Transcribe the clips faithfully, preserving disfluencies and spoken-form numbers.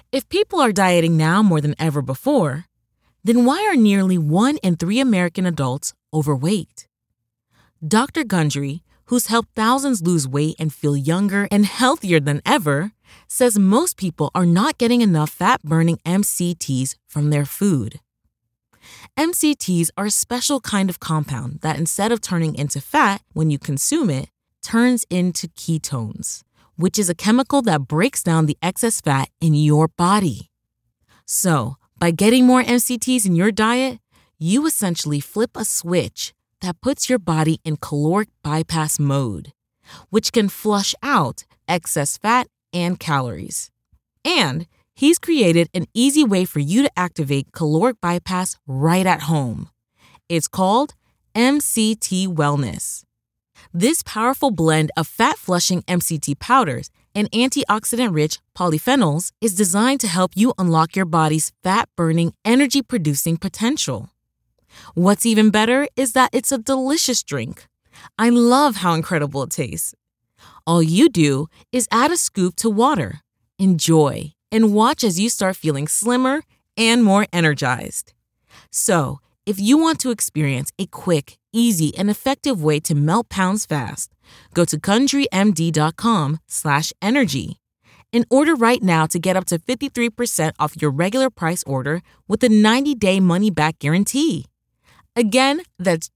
If people are dieting now more than ever before, then why are nearly one in three American adults overweight? Doctor Gundry, who's helped thousands lose weight and feel younger and healthier than ever, says most people are not getting enough fat-burning M C Ts from their food. M C Ts are a special kind of compound that, instead of turning into fat when you consume it, turns into ketones, which is a chemical that breaks down the excess fat in your body. So, by getting more M C Ts in your diet, you essentially flip a switch that puts your body in caloric bypass mode, which can flush out excess fat and calories. And he's created an easy way for you to activate caloric bypass right at home. It's called M C T Wellness. This powerful blend of fat-flushing M C T powders and antioxidant-rich polyphenols is designed to help you unlock your body's fat-burning, energy-producing potential. What's even better is that it's a delicious drink. I love how incredible it tastes. All you do is add a scoop to water, enjoy, and watch as you start feeling slimmer and more energized. So, if you want to experience a quick, easy, and effective way to melt pounds fast, go to GundryMD.com slash energy and order right now to get up to fifty-three percent off your regular price order with a ninety-day money-back guarantee. Again, that's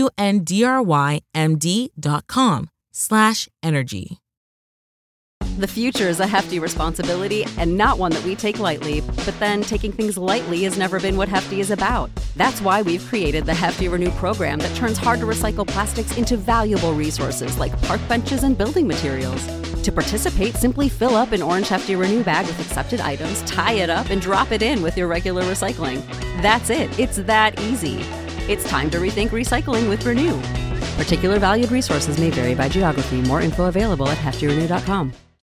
G-U-N-D-R-Y-M-D.com slash energy. The future is a hefty responsibility and not one that we take lightly, but then taking things lightly has never been what Hefty is about. That's why we've created the Hefty Renew program that turns hard-to-recycle plastics into valuable resources like park benches and building materials. To participate, simply fill up an orange Hefty Renew bag with accepted items, tie it up, and drop it in with your regular recycling. That's it. It's that easy. It's time to rethink recycling with Renew. Particular valued resources may vary by geography. More info available at hefty renew dot com.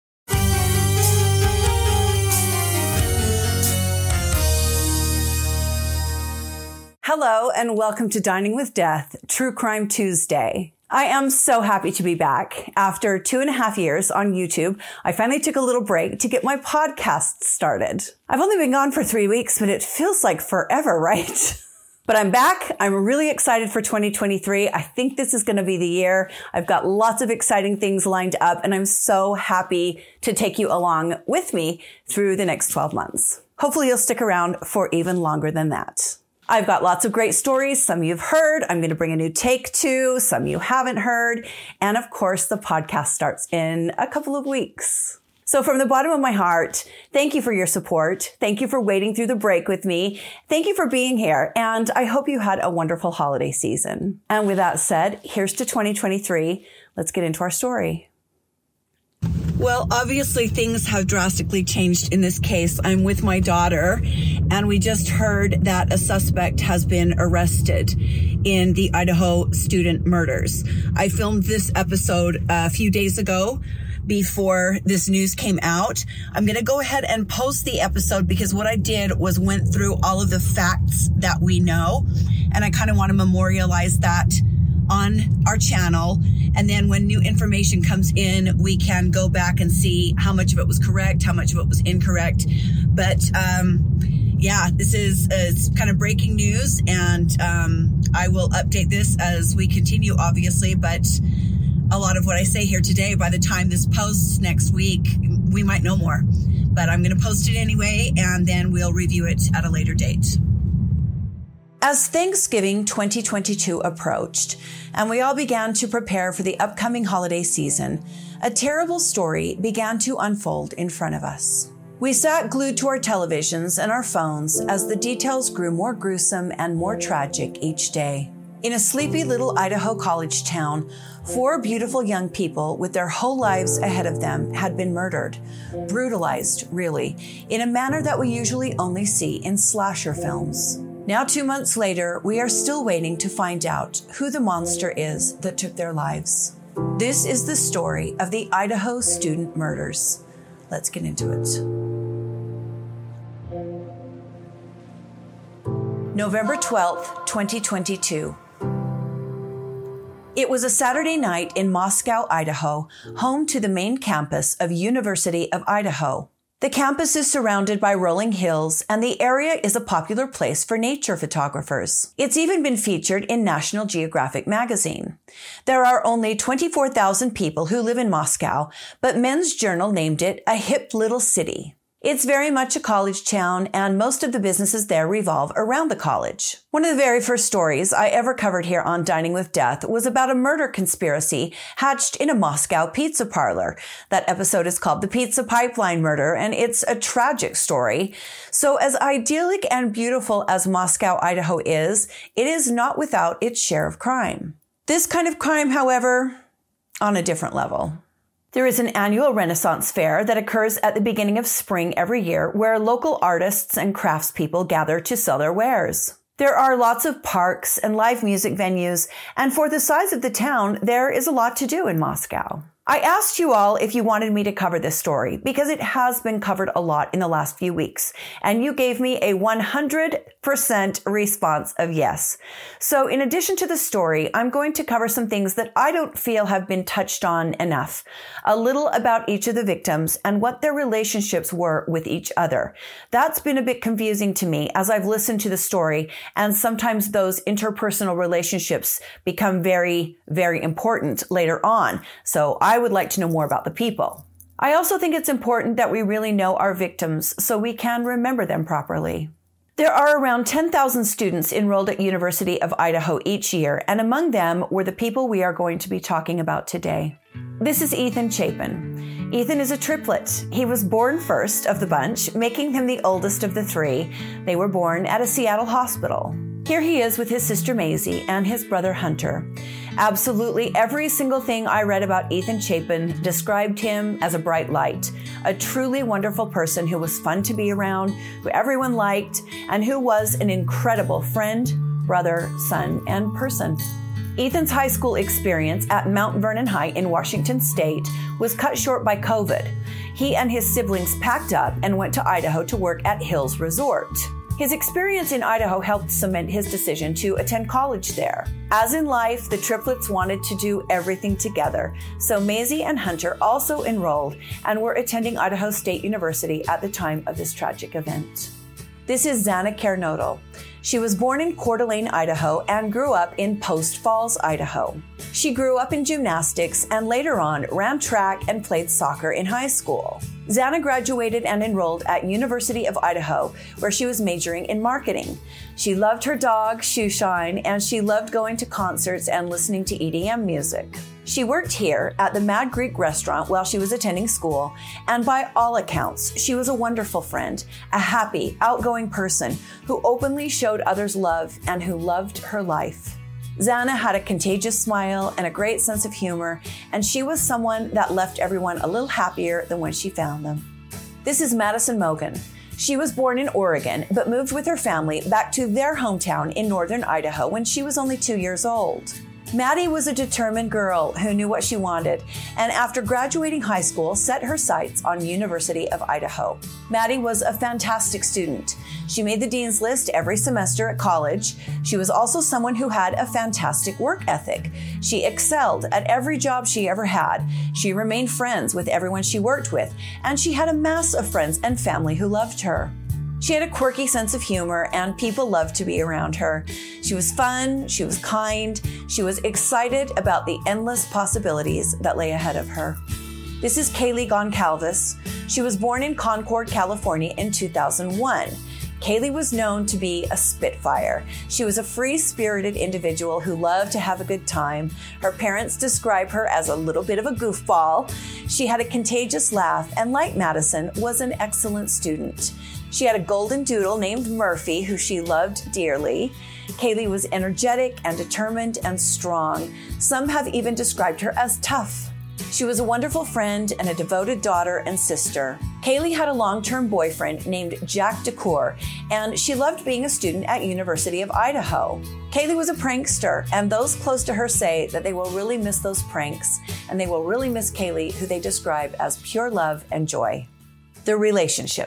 Hello, and welcome to Dining with Death, True Crime Tuesday. I am so happy to be back. After two and a half years on YouTube, I finally took a little break to get my podcast started. I've only been gone for three weeks, but it feels like forever, right? But I'm back. I'm really excited for twenty twenty-three. I think this is going to be the year. I've got lots of exciting things lined up, and I'm so happy to take you along with me through the next twelve months. Hopefully you'll stick around for even longer than that. I've got lots of great stories. Some you've heard. I'm going to bring a new take to. Some you haven't heard. And of course, the podcast starts in a couple of weeks. So from the bottom of my heart, thank you for your support. Thank you for waiting through the break with me. Thank you for being here. And I hope you had a wonderful holiday season. And with that said, here's to twenty twenty-three. Let's get into our story. Well, obviously things have drastically changed in this case. I'm with my daughter, and we just heard that a suspect has been arrested in the Idaho student murders. I filmed this episode a few days ago before this news came out. I'm going to go ahead and post the episode because what I did was went through all of the facts that we know, and I kind of want to memorialize that on our channel. And then when new information comes in, we can go back and see how much of it was correct, how much of it was incorrect. But um, yeah, this is uh, kind of breaking news, and um, I will update this as we continue, obviously. But a lot of what I say here today, by the time this posts next week, we might know more. But I'm going to post it anyway, and then we'll review it at a later date. As Thanksgiving twenty twenty-two approached, and we all began to prepare for the upcoming holiday season, a terrible story began to unfold in front of us. We sat glued to our televisions and our phones as the details grew more gruesome and more tragic each day. In a sleepy little Idaho college town, four beautiful young people with their whole lives ahead of them had been murdered, brutalized, really, in a manner that we usually only see in slasher films. Now, two months later, we are still waiting to find out who the monster is that took their lives. This is the story of the Idaho student murders. Let's get into it. November twelfth, twenty twenty-two. It was a Saturday night in Moscow, Idaho, home to the main campus of University of Idaho. The campus is surrounded by rolling hills, and the area is a popular place for nature photographers. It's even been featured in National Geographic magazine. There are only twenty-four thousand people who live in Moscow, but Men's Journal named it a hip little city. It's very much a college town, and most of the businesses there revolve around the college. One of the very first stories I ever covered here on Dining with Death was about a murder conspiracy hatched in a Moscow pizza parlor. That episode is called The Pizza Pipeline Murder, and it's a tragic story. So as idyllic and beautiful as Moscow, Idaho is, it is not without its share of crime. This kind of crime, however, on a different level. There is an annual Renaissance fair that occurs at the beginning of spring every year where local artists and craftspeople gather to sell their wares. There are lots of parks and live music venues, and for the size of the town, there is a lot to do in Moscow. I asked you all if you wanted me to cover this story because it has been covered a lot in the last few weeks, and you gave me a one hundred percent response of yes. So in addition to the story, I'm going to cover some things that I don't feel have been touched on enough. A little about each of the victims and what their relationships were with each other. That's been a bit confusing to me as I've listened to the story, and sometimes those interpersonal relationships become very, very important later on. So I I would like to know more about the people. I also think it's important that we really know our victims so we can remember them properly. There are around ten thousand students enrolled at University of Idaho each year, and among them were the people we are going to be talking about today. This is Ethan Chapin. Ethan is a triplet. He was born first of the bunch, making him the oldest of the three. They were born at a Seattle hospital. Here he is with his sister Maisie and his brother Hunter. Absolutely every single thing I read about Ethan Chapin described him as a bright light, a truly wonderful person who was fun to be around, who everyone liked, and who was an incredible friend, brother, son, and person. Ethan's high school experience at Mount Vernon High in Washington State was cut short by COVID. He and his siblings packed up and went to Idaho to work at Hills Resort. His experience in Idaho helped cement his decision to attend college there. As in life, the triplets wanted to do everything together, so Maisie and Hunter also enrolled and were attending Idaho State University at the time of this tragic event. This is Xana Kernodle. She was born in Coeur d'Alene, Idaho, and grew up in Post Falls, Idaho. She grew up in gymnastics and later on ran track and played soccer in high school. Xana graduated and enrolled at University of Idaho, where she was majoring in marketing. She loved her dog, Shoeshine, and she loved going to concerts and listening to E D M music. She worked here at the Mad Greek restaurant while she was attending school, and by all accounts, she was a wonderful friend, a happy, outgoing person who openly showed others love and who loved her life. Xana had a contagious smile and a great sense of humor, and she was someone that left everyone a little happier than when she found them. This is Madison Mogan. She was born in Oregon, but moved with her family back to their hometown in northern Idaho when she was only two years old. Maddie was a determined girl who knew what she wanted, and after graduating high school, set her sights on University of Idaho. Maddie was a fantastic student. She made the dean's list every semester at college. She was also someone who had a fantastic work ethic. She excelled at every job she ever had. She remained friends with everyone she worked with, and she had a mass of friends and family who loved her. She had a quirky sense of humor, and people loved to be around her. She was fun, she was kind, she was excited about the endless possibilities that lay ahead of her. This is Kaylee Goncalves. She was born in Concord, California in two thousand one. Kaylee was known to be a spitfire. She was a free-spirited individual who loved to have a good time. Her parents describe her as a little bit of a goofball. She had a contagious laugh, and like Madison, was an excellent student. She had a golden doodle named Murphy, who she loved dearly. Kaylee was energetic and determined and strong. Some have even described her as tough. She was a wonderful friend and a devoted daughter and sister. Kaylee had a long-term boyfriend named Jack DeCour, and she loved being a student at University of Idaho. Kaylee was a prankster, and those close to her say that they will really miss those pranks, and they will really miss Kaylee, who they describe as pure love and joy. The relationships.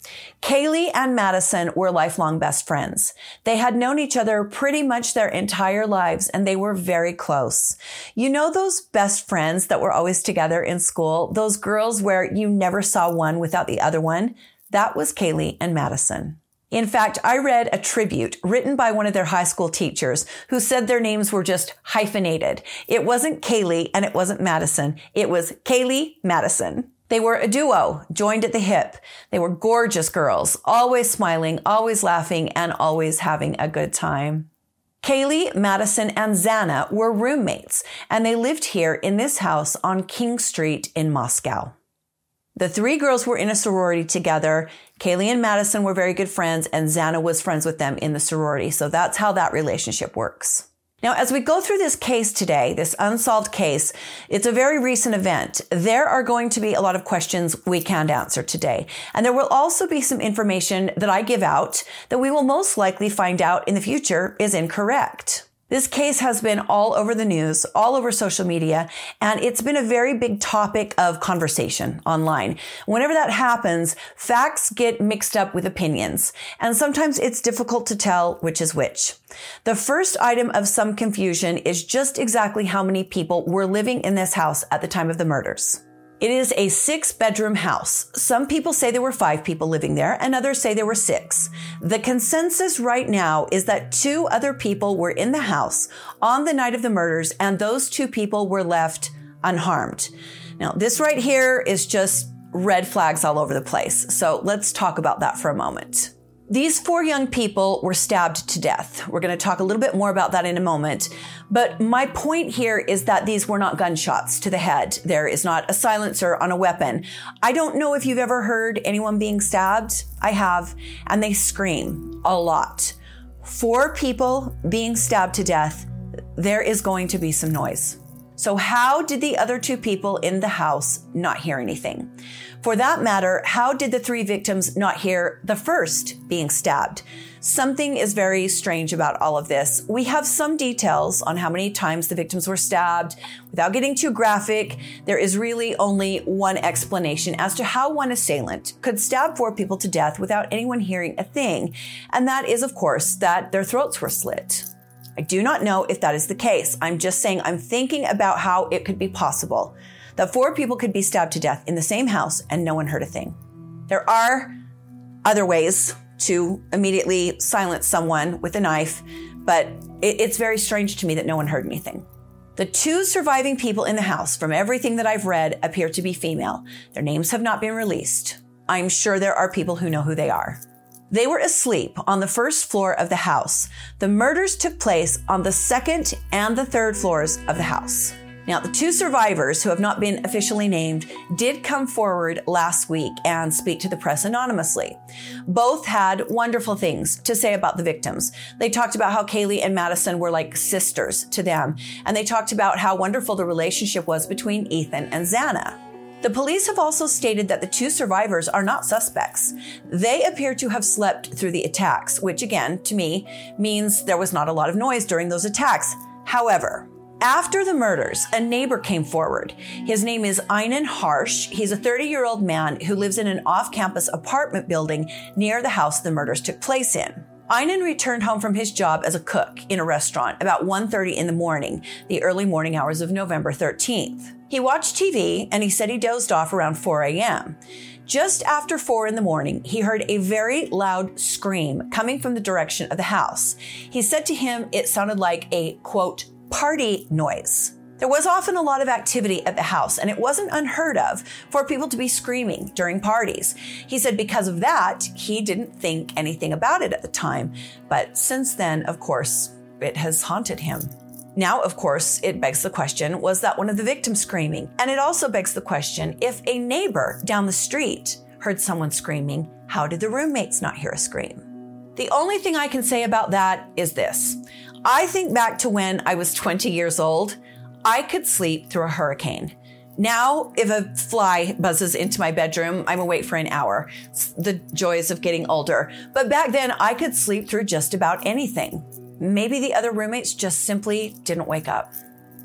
Kaylee and Madison were lifelong best friends. They had known each other pretty much their entire lives, and they were very close. You know those best friends that were always together in school? Those girls where you never saw one without the other one? That was Kaylee and Madison. In fact, I read a tribute written by one of their high school teachers who said their names were just hyphenated. It wasn't Kaylee and it wasn't Madison. It was Kaylee Madison. They were a duo, joined at the hip. They were gorgeous girls, always smiling, always laughing, and always having a good time. Kaylee, Madison, and Xana were roommates, and they lived here in this house on King Street in Moscow. The three girls were in a sorority together. Kaylee and Madison were very good friends, and Xana was friends with them in the sorority. So that's how that relationship works. Now, as we go through this case today, this unsolved case, it's a very recent event. There are going to be a lot of questions we can't answer today. And there will also be some information that I give out that we will most likely find out in the future is incorrect. This case has been all over the news, all over social media, and it's been a very big topic of conversation online. Whenever that happens, facts get mixed up with opinions, and sometimes it's difficult to tell which is which. The first item of some confusion is just exactly how many people were living in this house at the time of the murders. It is a six-bedroom house. Some people say there were five people living there, and others say there were six. The consensus right now is that two other people were in the house on the night of the murders, and those two people were left unharmed. Now, this right here is just red flags all over the place. So let's talk about that for a moment. These four young people were stabbed to death. We're going to talk a little bit more about that in a moment. But my point here is that these were not gunshots to the head. There is not a silencer on a weapon. I don't know if you've ever heard anyone being stabbed. I have. And they scream a lot. Four people being stabbed to death, there is going to be some noise. So how did the other two people in the house not hear anything? For that matter, how did the three victims not hear the first being stabbed? Something is very strange about all of this. We have some details on how many times the victims were stabbed. Without getting too graphic, there is really only one explanation as to how one assailant could stab four people to death without anyone hearing a thing. And that is, of course, that their throats were slit. I do not know if that is the case. I'm just saying I'm thinking about how it could be possible that four people could be stabbed to death in the same house and no one heard a thing. There are other ways to immediately silence someone with a knife, but it, it's very strange to me that no one heard anything. The two surviving people in the house, from everything that I've read, appear to be female. Their names have not been released. I'm sure there are people who know who they are. They were asleep on the first floor of the house. The murders took place on the second and the third floors of the house. Now, the two survivors who have not been officially named did come forward last week and speak to the press anonymously. Both had wonderful things to say about the victims. They talked about how Kaylee and Madison were like sisters to them, and they talked about how wonderful the relationship was between Ethan and Xana. The police have also stated that the two survivors are not suspects. They appear to have slept through the attacks, which again, to me, means there was not a lot of noise during those attacks. However, after the murders, a neighbor came forward. His name is Einan Harsh. He's a thirty-year-old man who lives in an off-campus apartment building near the house the murders took place in. Einan returned home from his job as a cook in a restaurant about one thirty in the morning, the early morning hours of November thirteenth. He watched T V and he said he dozed off around four a.m. Just after four in the morning, he heard a very loud scream coming from the direction of the house. He said to him it sounded like a, quote, party noise. There was often a lot of activity at the house, and it wasn't unheard of for people to be screaming during parties. He said because of that, he didn't think anything about it at the time. But since then, of course, it has haunted him. Now, of course, it begs the question, was that one of the victims screaming? And it also begs the question, if a neighbor down the street heard someone screaming, how did the roommates not hear a scream? The only thing I can say about that is this. I think back to when I was twenty years old. I could sleep through a hurricane. Now, if a fly buzzes into my bedroom, I'm awake for an hour. It's the joys of getting older. But back then, I could sleep through just about anything. Maybe the other roommates just simply didn't wake up.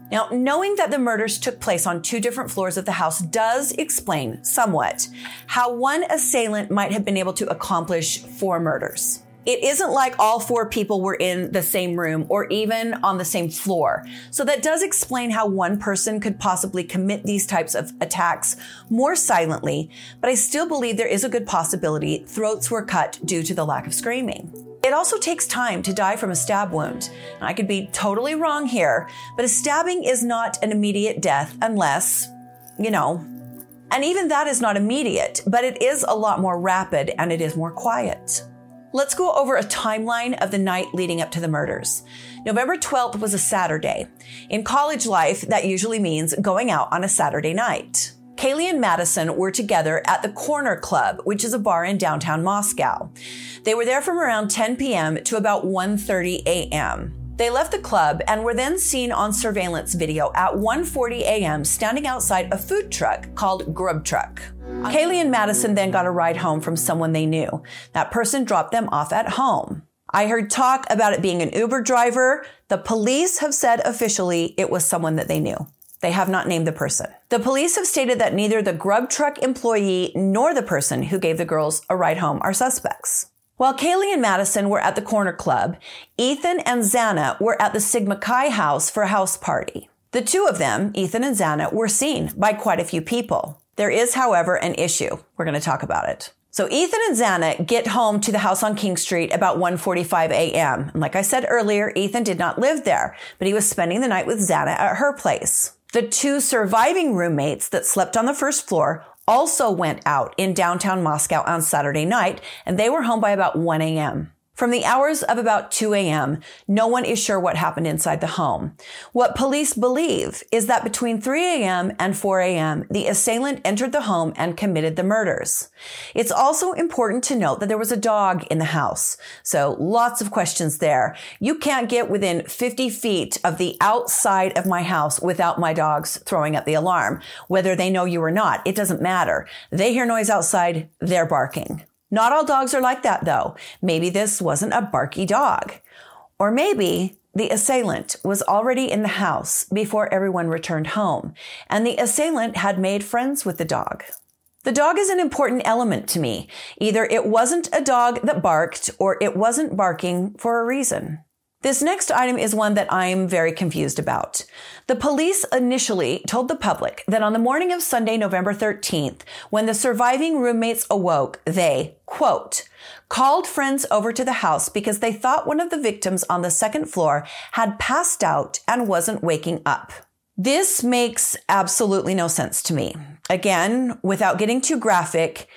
Now, knowing that the murders took place on two different floors of the house does explain somewhat how one assailant might have been able to accomplish four murders. It isn't like all four people were in the same room or even on the same floor. So that does explain how one person could possibly commit these types of attacks more silently, but I still believe there is a good possibility throats were cut due to the lack of screaming. It also takes time to die from a stab wound. I could be totally wrong here, but a stabbing is not an immediate death unless, you know, and even that is not immediate, but it is a lot more rapid and it is more quiet. Let's go over a timeline of the night leading up to the murders. November twelfth was a Saturday. In college life, that usually means going out on a Saturday night. Kaylee and Madison were together at the Corner Club, which is a bar in downtown Moscow. They were there from around ten p.m. to about one thirty a.m. They left the club and were then seen on surveillance video at one forty a.m. standing outside a food truck called Grub Truck. Kaylee and Madison then got a ride home from someone they knew. That person dropped them off at home. I heard talk about it being an Uber driver. The police have said officially it was someone that they knew. They have not named the person. The police have stated that neither the Grub Truck employee nor the person who gave the girls a ride home are suspects. While Kaylee and Madison were at the Corner Club, Ethan and Xana were at the Sigma Chi house for a house party. The two of them, Ethan and Xana, were seen by quite a few people. There is, however, an issue. We're going to talk about it. So Ethan and Xana get home to the house on King Street about one forty-five a.m. And like I said earlier, Ethan did not live there, but he was spending the night with Xana at her place. The two surviving roommates that slept on the first floor also went out in downtown Moscow on Saturday night, and they were home by about one a.m. From the hours of about two a.m., no one is sure what happened inside the home. What police believe is that between three a.m. and four a.m., the assailant entered the home and committed the murders. It's also important to note that there was a dog in the house. So lots of questions there. You can't get within fifty feet of the outside of my house without my dogs throwing up the alarm. Whether they know you or not, it doesn't matter. They hear noise outside, they're barking. Not all dogs are like that, though. Maybe this wasn't a barky dog. Or maybe the assailant was already in the house before everyone returned home, and the assailant had made friends with the dog. The dog is an important element to me. Either it wasn't a dog that barked, or it wasn't barking for a reason. This next item is one that I'm very confused about. The police initially told the public that on the morning of Sunday, November thirteenth, when the surviving roommates awoke, they, quote, called friends over to the house because they thought one of the victims on the second floor had passed out and wasn't waking up. This makes absolutely no sense to me. Again, without getting too graphic,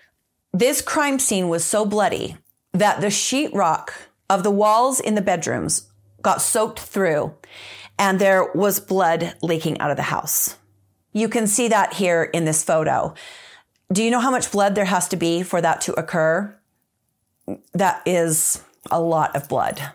this crime scene was so bloody that the sheetrock of the walls in the bedrooms got soaked through and there was blood leaking out of the house. You can see that here in this photo. Do you know how much blood there has to be for that to occur? That is a lot of blood.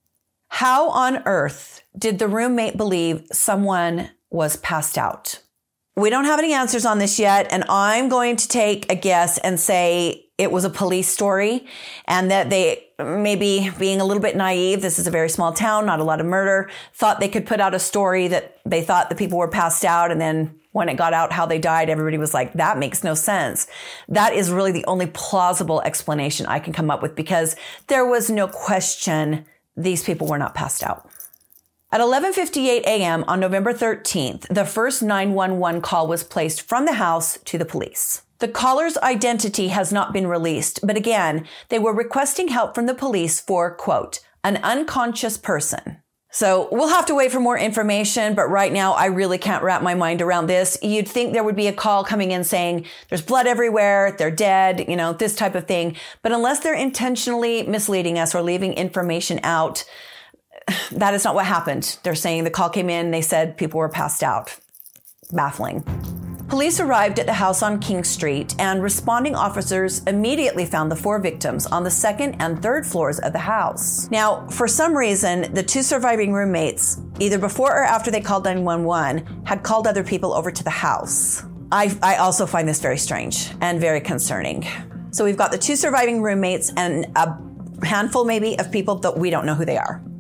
How on earth did the roommate believe someone was passed out? We don't have any answers on this yet, and I'm going to take a guess and say it was a police story and that they, maybe being a little bit naive, this is a very small town, not a lot of murder, thought they could put out a story that they thought the people were passed out, and then when it got out how they died, everybody was like, that makes no sense. That is really the only plausible explanation I can come up with, because there was no question these people were not passed out. At eleven fifty-eight a.m. on November thirteenth, the first nine one one call was placed from the house to the police. The caller's identity has not been released, but again, they were requesting help from the police for, quote, an unconscious person. So we'll have to wait for more information, but right now I really can't wrap my mind around this. You'd think there would be a call coming in saying there's blood everywhere, they're dead, you know, this type of thing. But unless they're intentionally misleading us or leaving information out, that is not what happened. They're saying the call came in, they said people were passed out. Baffling. Police arrived at the house on King Street, and responding officers immediately found the four victims on the second and third floors of the house. Now, for some reason, the two surviving roommates, either before or after they called nine one one, had called other people over to the house. I, I also find this very strange and very concerning. So we've got the two surviving roommates and a handful maybe of people that we don't know who they are.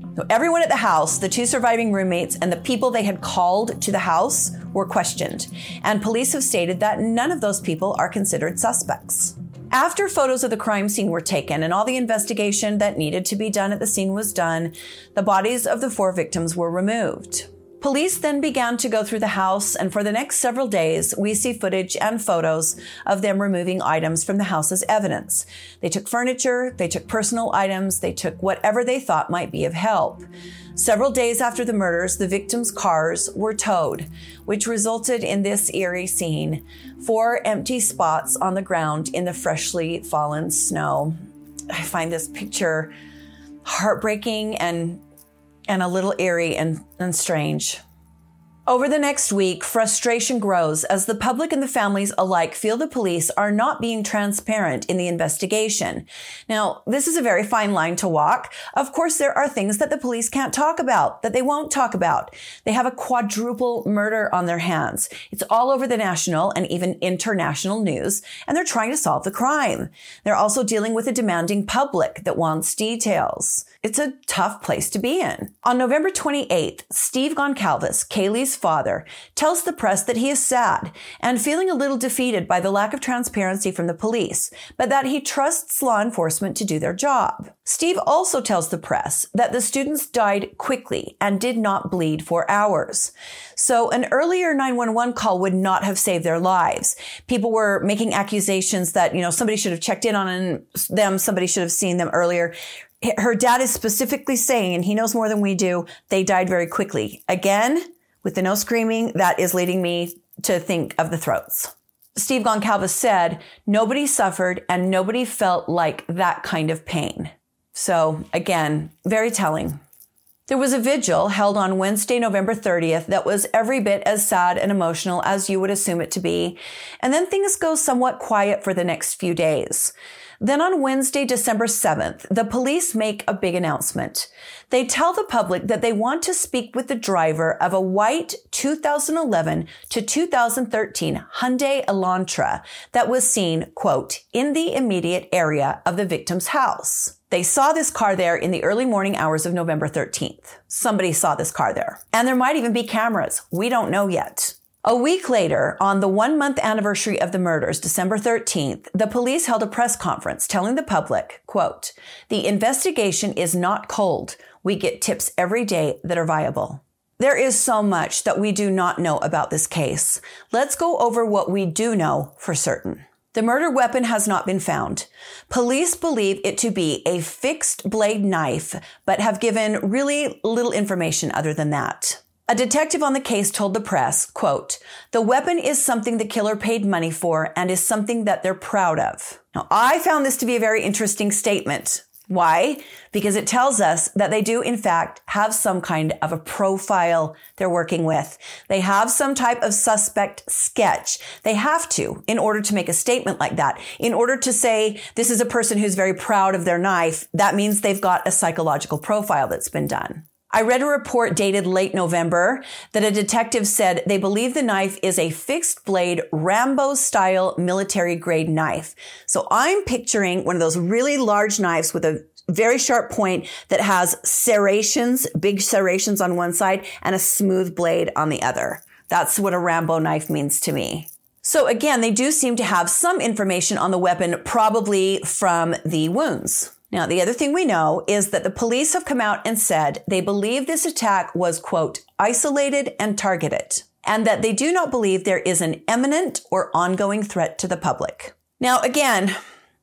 So everyone at the house, the two surviving roommates, and the people they had called to the house were questioned. And police have stated that none of those people are considered suspects. After photos of the crime scene were taken and all the investigation that needed to be done at the scene was done, the bodies of the four victims were removed. Police then began to go through the house, and for the next several days, we see footage and photos of them removing items from the house as evidence. They took furniture, they took personal items, they took whatever they thought might be of help. Several days after the murders, the victims' cars were towed, which resulted in this eerie scene: four empty spots on the ground in the freshly fallen snow. I find this picture heartbreaking and and a little eerie and, and strange. Over the next week, frustration grows as the public and the families alike feel the police are not being transparent in the investigation. Now, this is a very fine line to walk. Of course, there are things that the police can't talk about, that they won't talk about. They have a quadruple murder on their hands. It's all over the national and even international news, and they're trying to solve the crime. They're also dealing with a demanding public that wants details. It's a tough place to be in. On November twenty-eighth, Steve Goncalves, Kaylee's father, tells the press that he is sad and feeling a little defeated by the lack of transparency from the police, but that he trusts law enforcement to do their job. Steve also tells the press that the students died quickly and did not bleed for hours. So an earlier nine one one call would not have saved their lives. People were making accusations that, you know, somebody should have checked in on them, somebody should have seen them earlier. Her dad is specifically saying, and he knows more than we do, they died very quickly. Again, with the no screaming, that is leading me to think of the throats. Steve Goncalves said, nobody suffered and nobody felt like that kind of pain. So again, very telling. There was a vigil held on Wednesday, November thirtieth, that was every bit as sad and emotional as you would assume it to be. And then things go somewhat quiet for the next few days. Then on Wednesday, December seventh, the police make a big announcement. They tell the public that they want to speak with the driver of a white two thousand eleven to two thousand thirteen Hyundai Elantra that was seen, quote, in the immediate area of the victim's house. They saw this car there in the early morning hours of November thirteenth. Somebody saw this car there. And there might even be cameras. We don't know yet. A week later, on the one-month anniversary of the murders, December thirteenth, the police held a press conference telling the public, quote, the investigation is not cold. We get tips every day that are viable. There is so much that we do not know about this case. Let's go over what we do know for certain. The murder weapon has not been found. Police believe it to be a fixed blade knife, but have given really little information other than that. A detective on the case told the press, quote, the weapon is something the killer paid money for and is something that they're proud of. Now, I found this to be a very interesting statement. Why? Because it tells us that they do, in fact, have some kind of a profile they're working with. They have some type of suspect sketch. They have to in order to make a statement like that. In order to say this is a person who's very proud of their knife, that means they've got a psychological profile that's been done. I read a report dated late November that a detective said they believe the knife is a fixed blade Rambo-style military grade knife. So I'm picturing one of those really large knives with a very sharp point that has serrations, big serrations on one side and a smooth blade on the other. That's what a Rambo knife means to me. So again, they do seem to have some information on the weapon, probably from the wounds. Now, the other thing we know is that the police have come out and said they believe this attack was, quote, isolated and targeted, and that they do not believe there is an imminent or ongoing threat to the public. Now, again,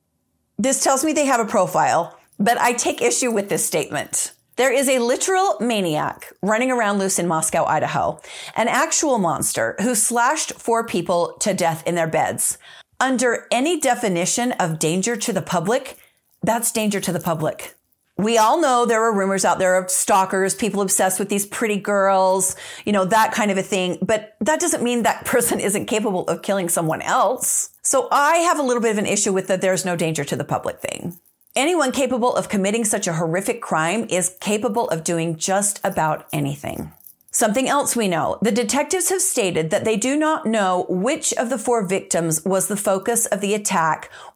this tells me they have a profile, but I take issue with this statement. There is a literal maniac running around loose in Moscow, Idaho, an actual monster who slashed four people to death in their beds. Under any definition of danger to the public, that's danger to the public. We all know there are rumors out there of stalkers, people obsessed with these pretty girls, you know, that kind of a thing. But that doesn't mean that person isn't capable of killing someone else. So I have a little bit of an issue with the there's no danger to the public thing. Anyone capable of committing such a horrific crime is capable of doing just about anything. Something else we know. The detectives have stated that they do not know which of the four victims was the focus of the attack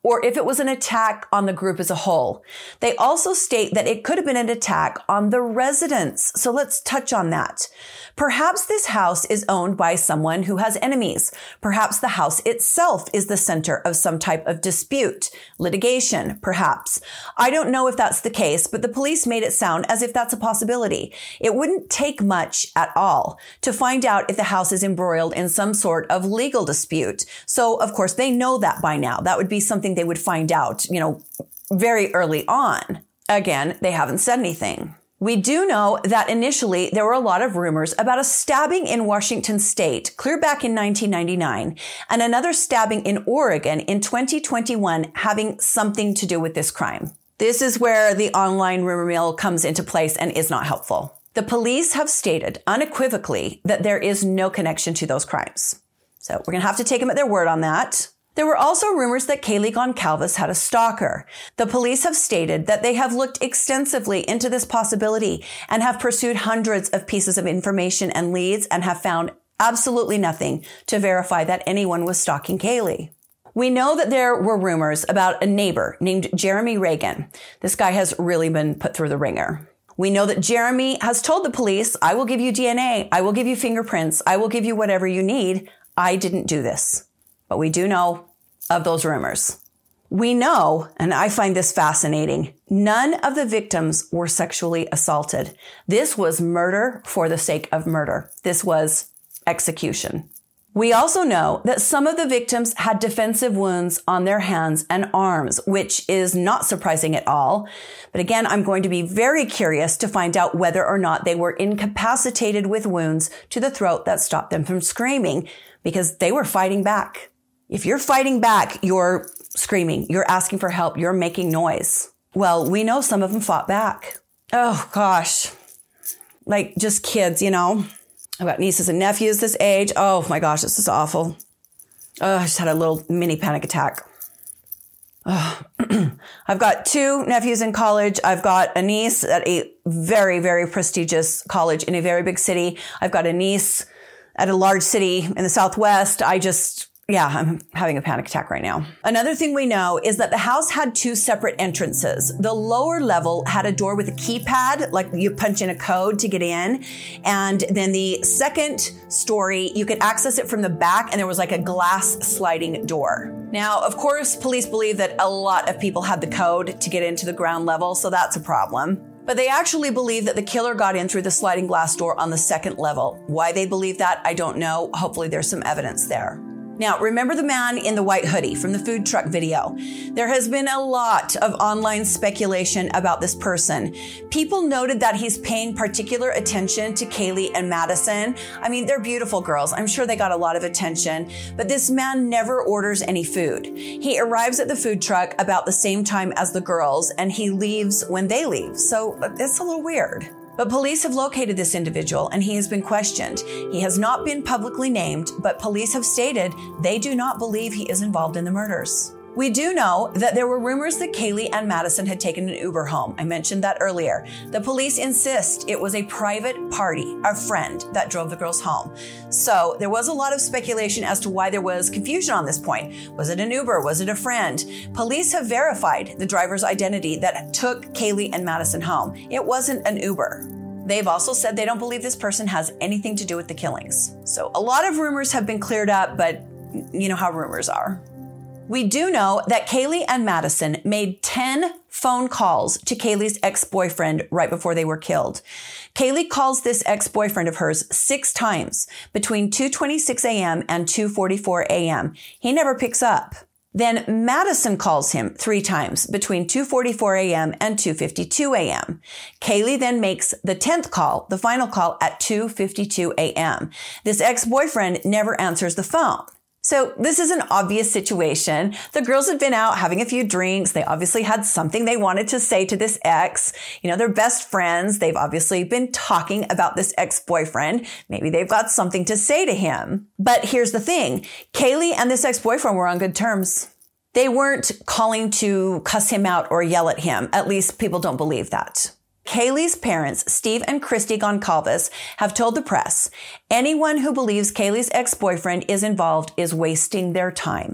or if it was an attack on the group as a whole. They also state that it could have been an attack on the residents. So let's touch on that. Perhaps this house is owned by someone who has enemies. Perhaps the house itself is the center of some type of dispute, litigation, perhaps. I don't know if that's the case, but the police made it sound as if that's a possibility. It wouldn't take much at all to find out if the house is embroiled in some sort of legal dispute. So, of course, they know that by now. That would be something they would find out, you know, very early on. Again, they haven't said anything. We do know that initially there were a lot of rumors about a stabbing in Washington state clear back in nineteen ninety-nine and another stabbing in Oregon in twenty twenty-one having something to do with this crime. This is where the online rumor mill comes into place and is not helpful. The police have stated unequivocally that there is no connection to those crimes. So we're going to have to take them at their word on that. There were also rumors that Kaylee Goncalves had a stalker. The police have stated that they have looked extensively into this possibility and have pursued hundreds of pieces of information and leads and have found absolutely nothing to verify that anyone was stalking Kaylee. We know that there were rumors about a neighbor named Jeremy Reagan. This guy has really been put through the ringer. We know that Jeremy has told the police, I will give you D N A, I will give you fingerprints, I will give you whatever you need. I didn't do this. But we do know of those rumors. We know, and I find this fascinating, none of the victims were sexually assaulted. This was murder for the sake of murder. This was execution. We also know that some of the victims had defensive wounds on their hands and arms, which is not surprising at all. But again, I'm going to be very curious to find out whether or not they were incapacitated with wounds to the throat that stopped them from screaming, because they were fighting back. If you're fighting back, you're screaming, you're asking for help, you're making noise. Well, we know some of them fought back. Oh gosh. Like just kids, you know. I've got nieces and nephews this age. Oh my gosh, this is awful. Oh, I just had a little mini panic attack. Oh. I've got two nephews in college. I've got a niece at a very, very prestigious college in a very big city. I've got a niece at a large city in the Southwest. I just... Yeah, I'm having a panic attack right now. Another thing we know is that the house had two separate entrances. The lower level had a door with a keypad, like you punch in a code to get in. And then the second story, you could access it from the back, and there was like a glass sliding door. Now, of course, police believe that a lot of people had the code to get into the ground level, so that's a problem. But they actually believe that the killer got in through the sliding glass door on the second level. Why they believe that, I don't know. Hopefully there's some evidence there. Now, remember the man in the white hoodie from the food truck video? There has been a lot of online speculation about this person. People noted that he's paying particular attention to Kaylee and Madison. I mean, they're beautiful girls. I'm sure they got a lot of attention, but this man never orders any food. He arrives at the food truck about the same time as the girls, and he leaves when they leave. So it's a little weird. But police have located this individual and he has been questioned. He has not been publicly named, but police have stated they do not believe he is involved in the murders. We do know that there were rumors that Kaylee and Madison had taken an Uber home. I mentioned that earlier. The police insist it was a private party, a friend, that drove the girls home. So there was a lot of speculation as to why there was confusion on this point. Was it an Uber? Was it a friend? Police have verified the driver's identity that took Kaylee and Madison home. It wasn't an Uber. They've also said they don't believe this person has anything to do with the killings. So a lot of rumors have been cleared up, but you know how rumors are. We do know that Kaylee and Madison made ten phone calls to Kaylee's ex-boyfriend right before they were killed. Kaylee calls this ex-boyfriend of hers six times between two twenty-six a.m. and two forty-four a.m. He never picks up. Then Madison calls him three times between two forty-four a.m. and two fifty-two a.m. Kaylee then makes the tenth call, the final call, at two fifty-two a.m. This ex-boyfriend never answers the phone. So this is an obvious situation. The girls had been out having a few drinks. They obviously had something they wanted to say to this ex. You know, they're best friends. They've obviously been talking about this ex-boyfriend. Maybe they've got something to say to him. But here's the thing. Kaylee and this ex-boyfriend were on good terms. They weren't calling to cuss him out or yell at him. At least people don't believe that. Kaylee's parents, Steve and Christy Goncalves, have told the press, anyone who believes Kaylee's ex-boyfriend is involved is wasting their time.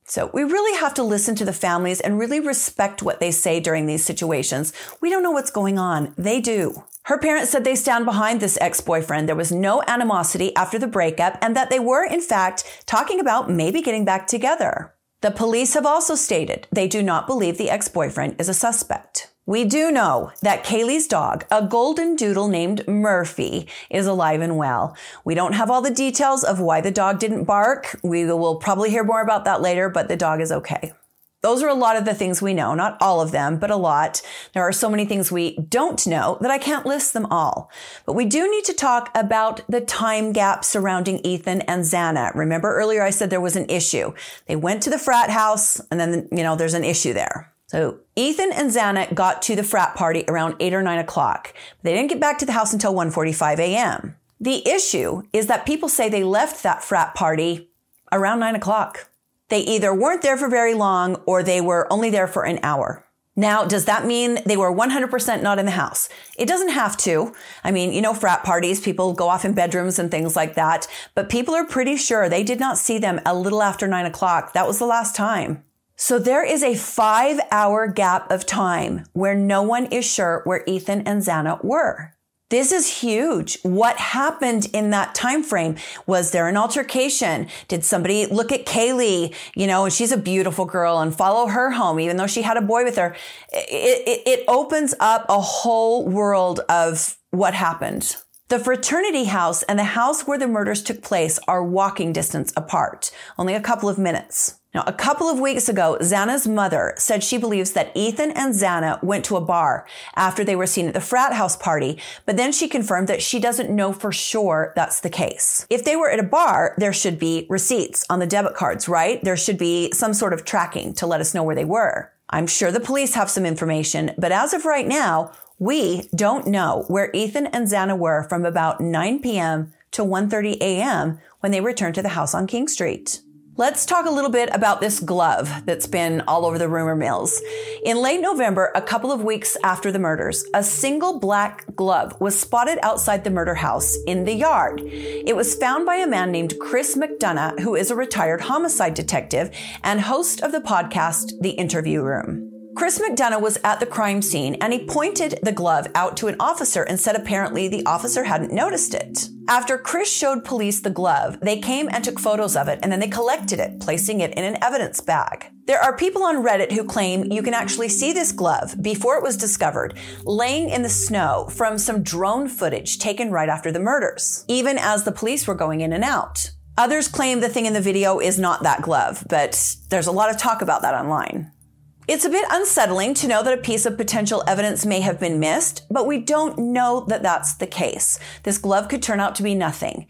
So we really have to listen to the families and really respect what they say during these situations. We don't know what's going on. They do. Her parents said they stand behind this ex-boyfriend. There was no animosity after the breakup and that they were, in fact, talking about maybe getting back together. The police have also stated they do not believe the ex-boyfriend is a suspect. We do know that Kaylee's dog, a golden doodle named Murphy, is alive and well. We don't have all the details of why the dog didn't bark. We will probably hear more about that later, but the dog is okay. Those are a lot of the things we know, not all of them, but a lot. There are so many things we don't know that I can't list them all. But we do need to talk about the time gap surrounding Ethan and Xana. Remember earlier I said there was an issue. They went to the frat house and then, you know, there's an issue there. So Ethan and Xana got to the frat party around eight or nine o'clock. They didn't get back to the house until one forty-five a.m. The issue is that people say they left that frat party around nine o'clock. They either weren't there for very long or they were only there for an hour. Now, does that mean they were one hundred percent not in the house? It doesn't have to. I mean, you know, frat parties, people go off in bedrooms and things like that, but people are pretty sure they did not see them a little after nine o'clock. That was the last time. So there is a five hour gap of time where no one is sure where Ethan and Xana were. This is huge. What happened in that time frame? Was there an altercation? Did somebody look at Kaylee, you know, and she's a beautiful girl, and follow her home, even though she had a boy with her? It, it, it opens up a whole world of what happened. The fraternity house and the house where the murders took place are walking distance apart, only a couple of minutes. Now, a couple of weeks ago, Xana's mother said she believes that Ethan and Xana went to a bar after they were seen at the frat house party, but then she confirmed that she doesn't know for sure that's the case. If they were at a bar, there should be receipts on the debit cards, right? There should be some sort of tracking to let us know where they were. I'm sure the police have some information, but as of right now, we don't know where Ethan and Xana were from about nine p.m. to one thirty a.m. when they returned to the house on King Street. Let's talk a little bit about this glove that's been all over the rumor mills. In late November, a couple of weeks after the murders, a single black glove was spotted outside the murder house in the yard. It was found by a man named Chris McDonough, who is a retired homicide detective and host of the podcast, The Interview Room. Chris McDonough was at the crime scene and he pointed the glove out to an officer and said apparently the officer hadn't noticed it. After Chris showed police the glove, they came and took photos of it and then they collected it, placing it in an evidence bag. There are people on Reddit who claim you can actually see this glove before it was discovered, laying in the snow from some drone footage taken right after the murders, even as the police were going in and out. Others claim the thing in the video is not that glove, but there's a lot of talk about that online. It's a bit unsettling to know that a piece of potential evidence may have been missed, but we don't know that that's the case. This glove could turn out to be nothing.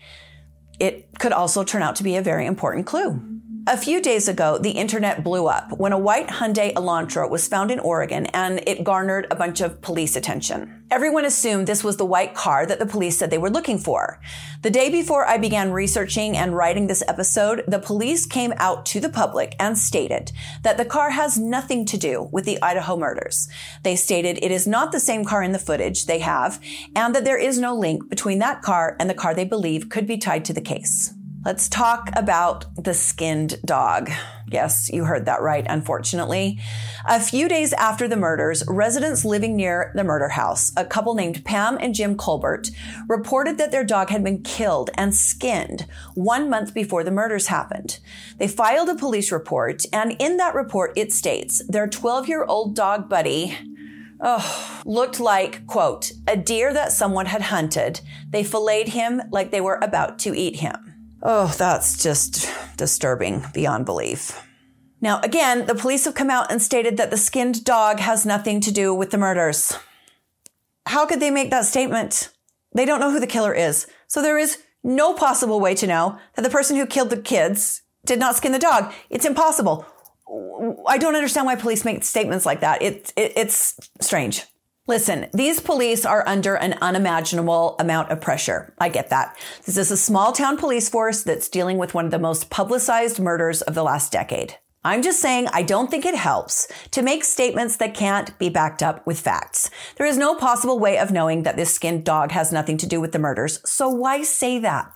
It could also turn out to be a very important clue. A few days ago, the internet blew up when a white Hyundai Elantra was found in Oregon and it garnered a bunch of police attention. Everyone assumed this was the white car that the police said they were looking for. The day before I began researching and writing this episode, the police came out to the public and stated that the car has nothing to do with the Idaho murders. They stated it is not the same car in the footage they have and that there is no link between that car and the car they believe could be tied to the case. Let's talk about the skinned dog. Yes, you heard that right, unfortunately. A few days after the murders, residents living near the murder house, a couple named Pam and Jim Colbert, reported that their dog had been killed and skinned one month before the murders happened. They filed a police report, and in that report it states their twelve-year-old dog Buddy Oh, looked like, quote, a deer that someone had hunted. They filleted him like they were about to eat him. Oh, that's just disturbing beyond belief. Now, again, the police have come out and stated that the skinned dog has nothing to do with the murders. How could they make that statement? They don't know who the killer is. So there is no possible way to know that the person who killed the kids did not skin the dog. It's impossible. I don't understand why police make statements like that. It, it, it's strange. Listen, these police are under an unimaginable amount of pressure. I get that. This is a small town police force that's dealing with one of the most publicized murders of the last decade. I'm just saying I don't think it helps to make statements that can't be backed up with facts. There is no possible way of knowing that this skinned dog has nothing to do with the murders, so why say that?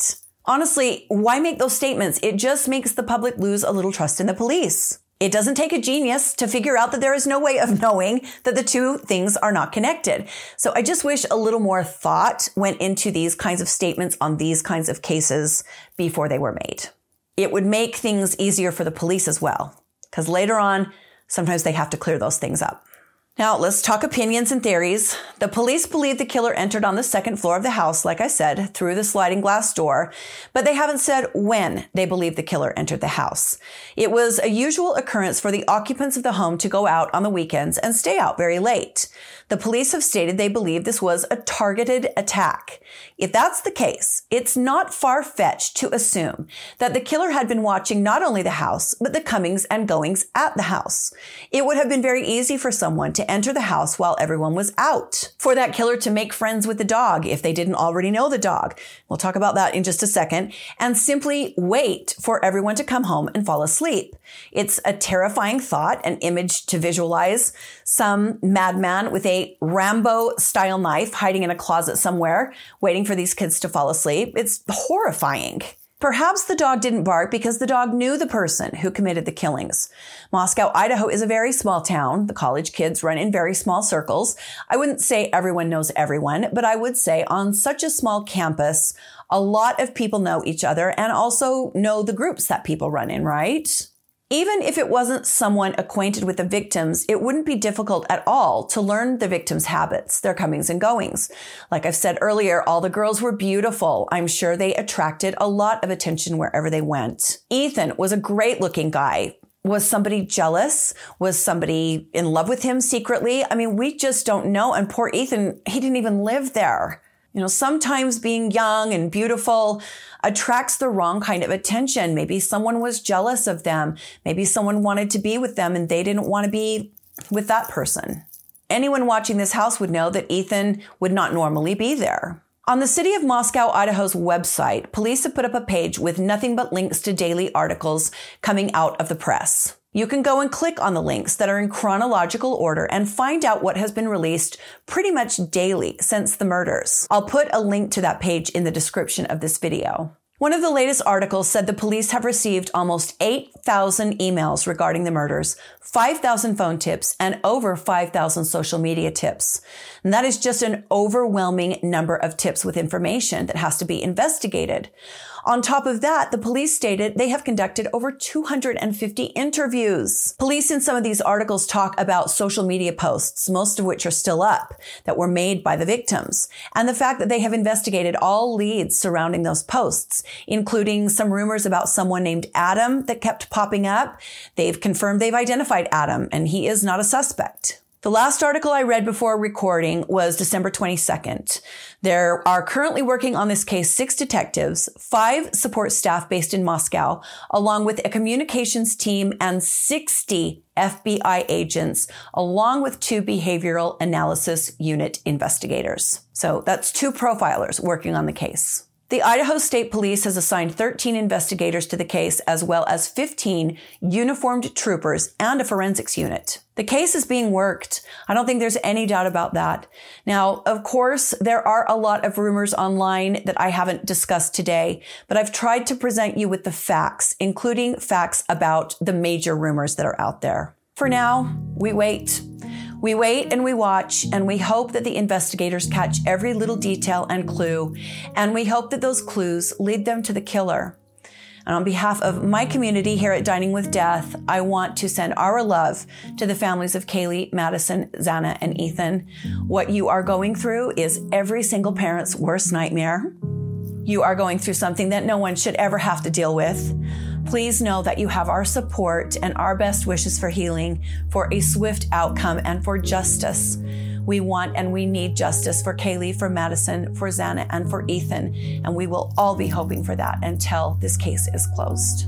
Honestly, why make those statements? It just makes the public lose a little trust in the police. It doesn't take a genius to figure out that there is no way of knowing that the two things are not connected. So I just wish a little more thought went into these kinds of statements on these kinds of cases before they were made. It would make things easier for the police as well, because later on, sometimes they have to clear those things up. Now, let's talk opinions and theories. The police believe the killer entered on the second floor of the house, like I said, through the sliding glass door, but they haven't said when they believe the killer entered the house. It was a usual occurrence for the occupants of the home to go out on the weekends and stay out very late. The police have stated they believe this was a targeted attack. If that's the case, it's not far-fetched to assume that the killer had been watching not only the house, but the comings and goings at the house. It would have been very easy for someone to enter the house while everyone was out, for that killer to make friends with the dog if they didn't already know the dog. We'll talk about that in just a second, and simply wait for everyone to come home and fall asleep. It's a terrifying thought, an image to visualize. Some madman with a Rambo-style knife hiding in a closet somewhere, waiting for these kids to fall asleep. It's horrifying. Perhaps the dog didn't bark because the dog knew the person who committed the killings. Moscow, Idaho is a very small town. The college kids run in very small circles. I wouldn't say everyone knows everyone, but I would say on such a small campus, a lot of people know each other and also know the groups that people run in, right? Even if it wasn't someone acquainted with the victims, it wouldn't be difficult at all to learn the victims' habits, their comings and goings. Like I've said earlier, all the girls were beautiful. I'm sure they attracted a lot of attention wherever they went. Ethan was a great-looking guy. Was somebody jealous? Was somebody in love with him secretly? I mean, we just don't know. And poor Ethan, he didn't even live there. You know, sometimes being young and beautiful attracts the wrong kind of attention. Maybe someone was jealous of them. Maybe someone wanted to be with them and they didn't want to be with that person. Anyone watching this house would know that Ethan would not normally be there. On the City of Moscow, Idaho's website, police have put up a page with nothing but links to daily articles coming out of the press. You can go and click on the links that are in chronological order and find out what has been released pretty much daily since the murders. I'll put a link to that page in the description of this video. One of the latest articles said the police have received almost eight thousand emails regarding the murders, five thousand phone tips, and over five thousand social media tips. And that is just an overwhelming number of tips with information that has to be investigated. On top of that, the police stated they have conducted over two hundred fifty interviews. Police in some of these articles talk about social media posts, most of which are still up, that were made by the victims, and the fact that they have investigated all leads surrounding those posts, including some rumors about someone named Adam that kept popping up. They've confirmed they've identified Adam, and he is not a suspect. The last article I read before recording was December twenty-second. There are currently working on this case six detectives, five support staff based in Moscow, along with a communications team and sixty F B I agents, along with two behavioral analysis unit investigators. So that's two profilers working on the case. The Idaho State Police has assigned thirteen investigators to the case, as well as fifteen uniformed troopers and a forensics unit. The case is being worked. I don't think there's any doubt about that. Now, of course, there are a lot of rumors online that I haven't discussed today, but I've tried to present you with the facts, including facts about the major rumors that are out there. For now, we wait. We wait and we watch, and we hope that the investigators catch every little detail and clue, and we hope that those clues lead them to the killer. And on behalf of my community here at Dining with Death, I want to send our love to the families of Kaylee, Madison, Xana, and Ethan. What you are going through is every single parent's worst nightmare. You are going through something that no one should ever have to deal with. Please know that you have our support and our best wishes for healing, for a swift outcome, and for justice. We want and we need justice for Kaylee, for Madison, for Xana, and for Ethan, and we will all be hoping for that until this case is closed.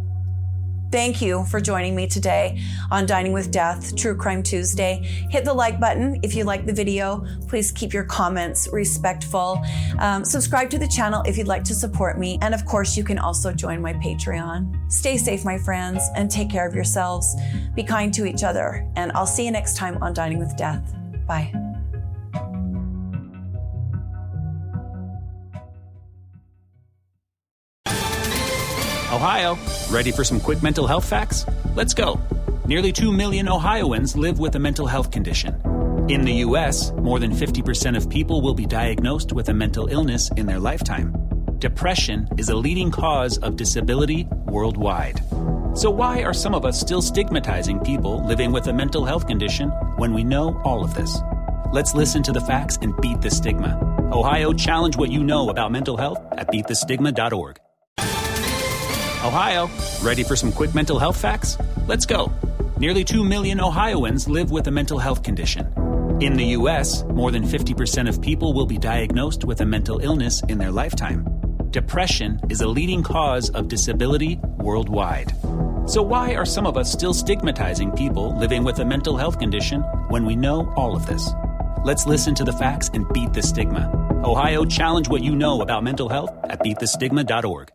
Thank you for joining me today on Dining with Death, True Crime Tuesday. Hit the like button if you like the video. Please keep your comments respectful. Um, subscribe to the channel if you'd like to support me. And of course, you can also join my Patreon. Stay safe, my friends, and take care of yourselves. Be kind to each other. And I'll see you next time on Dining with Death. Bye. Ohio, ready for some quick mental health facts? Let's go. Nearly two million Ohioans live with a mental health condition. In the U S, more than fifty percent of people will be diagnosed with a mental illness in their lifetime. Depression is a leading cause of disability worldwide. So why are some of us still stigmatizing people living with a mental health condition when we know all of this? Let's listen to the facts and beat the stigma. Ohio, challenge what you know about mental health at beat the stigma dot org. Ohio, ready for some quick mental health facts? Let's go. Nearly two million Ohioans live with a mental health condition. In the U S, more than fifty percent of people will be diagnosed with a mental illness in their lifetime. Depression is a leading cause of disability worldwide. So why are some of us still stigmatizing people living with a mental health condition when we know all of this? Let's listen to the facts and beat the stigma. Ohio, challenge what you know about mental health at beat the stigma dot org.